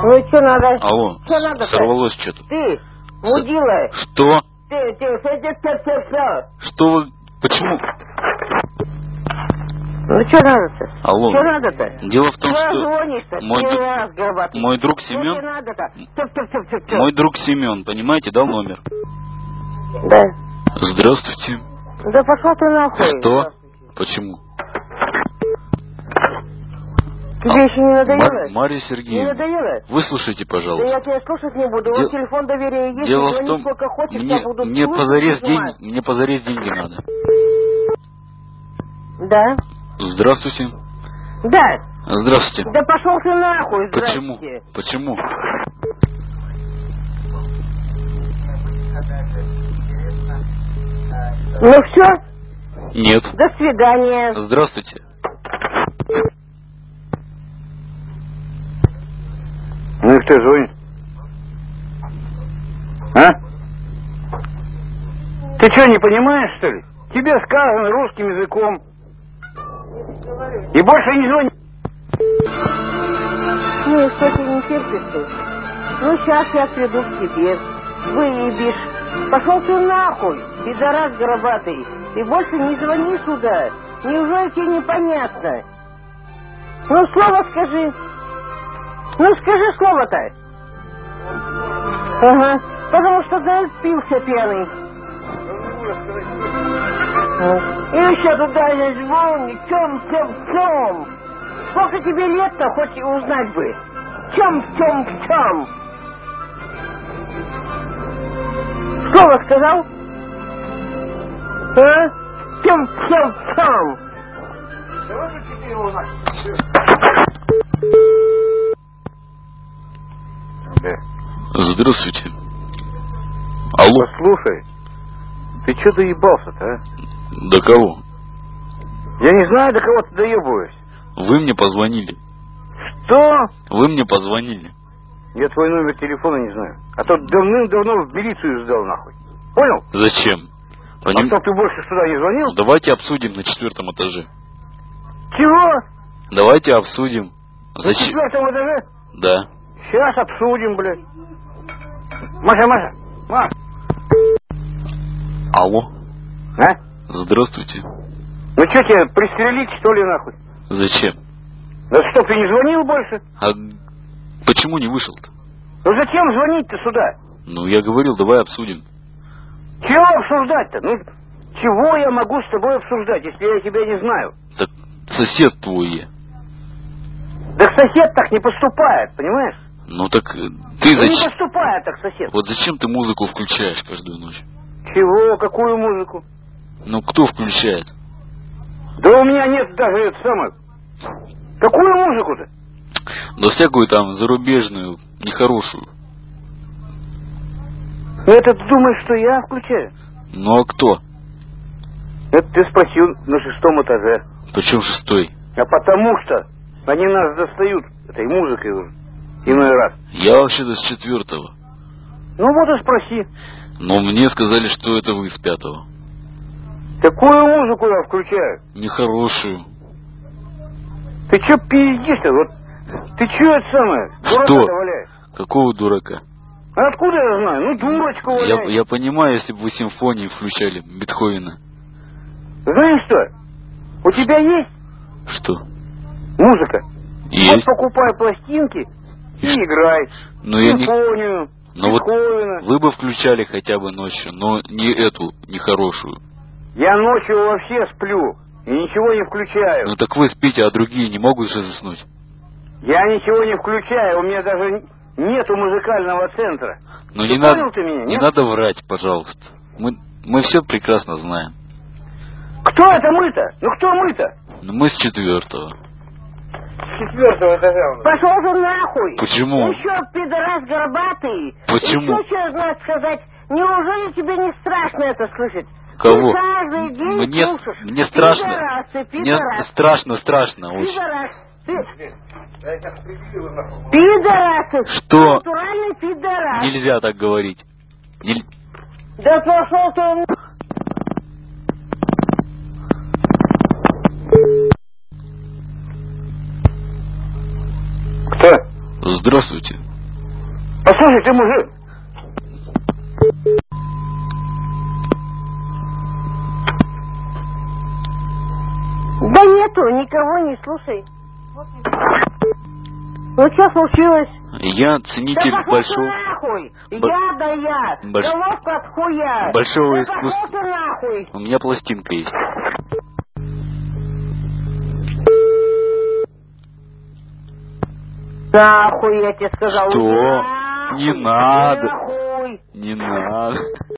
Ну и что надо? Алло, Что надо-то? сорвалось что-то. Ты, мудила. Что? Все. Что вы... Почему? Ну что надо-то? Алло. Что надо-то? Дело в том, что что... звонишь-то? Мой друг Семен... Что надо-то? Мой друг Семен, понимаете, дал номер. Да. Здравствуйте. Да пошел ты нахуй. Что? Почему? Тебе еще не надоело? Марья Не Сергеевна, надоело? выслушайте, Да пожалуйста. я тебя слушать не буду. Вот телефон доверия есть, Дело в звони том, сколько хочешь, я буду мне слушать. позарез деньги надо. Да? Здравствуйте. Да. Здравствуйте. Да пошел ты нахуй, Почему? здрасте. Почему? Ну все? Нет. До свидания. Здравствуйте. Ну и кто звонит? А? Ты что, не понимаешь, что ли? Тебе сказано русским языком. И больше не звони. Ну и что ты не терпишь ты? Ну сейчас я приду к тебе. Выебишь. Пошел ты нахуй, пидорас горбатый. И больше не звони сюда. Неужели тебе непонятно? Ну слово скажи. Ну скажи слово-то. Ага. Потому что напился пьяный. И еще туда не звони. Чем? Сколько тебе лет-то, хоть и узнать бы? Чем? Слово сказал? А? Чем? Да. Здравствуйте. Алло. Послушай, ты что доебался-то, а? До кого? Я не знаю, до кого ты доебываешься. Вы мне позвонили. Что? Вы мне позвонили. Я твой номер телефона не знаю. А то давным-давно в милицию сдал нахуй. Понял? Зачем? А чтоб ты больше сюда не звонил? Давайте обсудим на 4-м этаже. Чего? Давайте обсудим. На 4-м этаже? Да. Сейчас обсудим, блядь. Маша. Алло. А? Здравствуйте. Ну что тебе, пристрелить, что ли, нахуй? Зачем? Да чтоб ты не звонил больше? А почему не вышел-то? Ну зачем звонить-то сюда? Ну, я говорил, давай обсудим. Чего обсуждать-то? Ну, чего я могу с тобой обсуждать, если я тебя не знаю? Так сосед твой я. Так сосед так не поступает, понимаешь? Ну так ты Ну зачем? не поступает так сосед. Вот зачем ты музыку включаешь каждую ночь? Чего? Какую музыку? Ну кто включает? Да у меня нет даже это самое. Какую музыку-то? Да всякую там зарубежную, нехорошую. Ну это ты думаешь, что я включаю? Ну а кто? Это ты спросил на 6-м этаже. Причем 6-й? А потому что они нас достают этой музыкой уже. Иной раз. Я вообще-то с 4-го. Ну вот и спроси. Но мне сказали, что это вы с 5-го. Какую музыку я включаю? Нехорошую. Ты чё пиздишь-то? Вот ты чё это самое? Дурака-то валяешь? Какого дурака? А откуда я знаю? Ну дурочку валяешь. Я понимаю, если бы вы симфонии включали Бетховена. Знаешь что? У тебя есть Что? музыка? Есть. Вот покупай пластинки и играй. Но я не... Симфонию, Но вот Бетховена. вы бы включали хотя бы ночью, но не эту, нехорошую. Я ночью вообще сплю и ничего не включаю. Ну так вы спите, а другие не могут же заснуть. Я ничего не включаю, у меня даже нету музыкального центра. Ну Ты не понял надо, ты меня, не нет? надо врать, пожалуйста. Мы все прекрасно знаем. Кто это мы-то? Ну кто мы-то? Но мы с 4-го. С 4-го этажа у нас. Пошел ты нахуй. Почему? Еще пидорас горбатый. Почему? Еще что надо сказать? Неужели тебе не страшно это слышать? Кого? Ты каждый день слушаешь. Мне страшно. Пидорасы, Мне пидорас. страшно очень. Пидорас. Пидорасы. Что? Натуральный пидорас. Нельзя так говорить. Да пошел ты. Кто? Здравствуйте. Послушай, ты мужик. Да нету, никого не слушай. Ну что случилось? Я ценитель да пошел ты нахуй! Я. Головка от хуя! большого да искусства. пошел ты нахуй! У меня пластинка есть. Нахуй, я тебе сказал. Что? Нахуй. Не надо. Нахуй. Не надо.